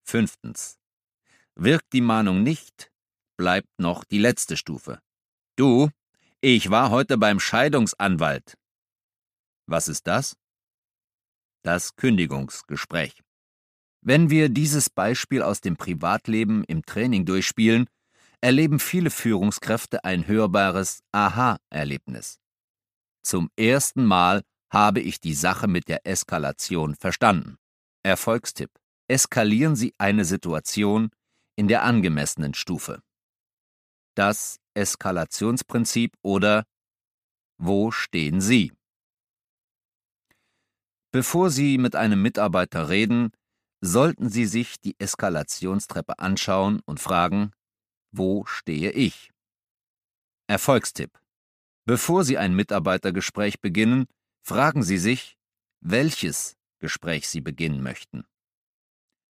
Fünftens. Wirkt die Mahnung nicht, bleibt noch die letzte Stufe. Du, ich war heute beim Scheidungsanwalt. Was ist das? Das Kündigungsgespräch. Wenn wir dieses Beispiel aus dem Privatleben im Training durchspielen, erleben viele Führungskräfte ein hörbares Aha-Erlebnis. Zum ersten Mal habe ich die Sache mit der Eskalation verstanden. Erfolgstipp: Eskalieren Sie eine Situation in der angemessenen Stufe. Das Eskalationsprinzip oder Wo stehen Sie? Bevor Sie mit einem Mitarbeiter reden, sollten Sie sich die Eskalationstreppe anschauen und fragen: Wo stehe ich? Erfolgstipp: Bevor Sie ein Mitarbeitergespräch beginnen, fragen Sie sich, welches Gespräch Sie beginnen möchten.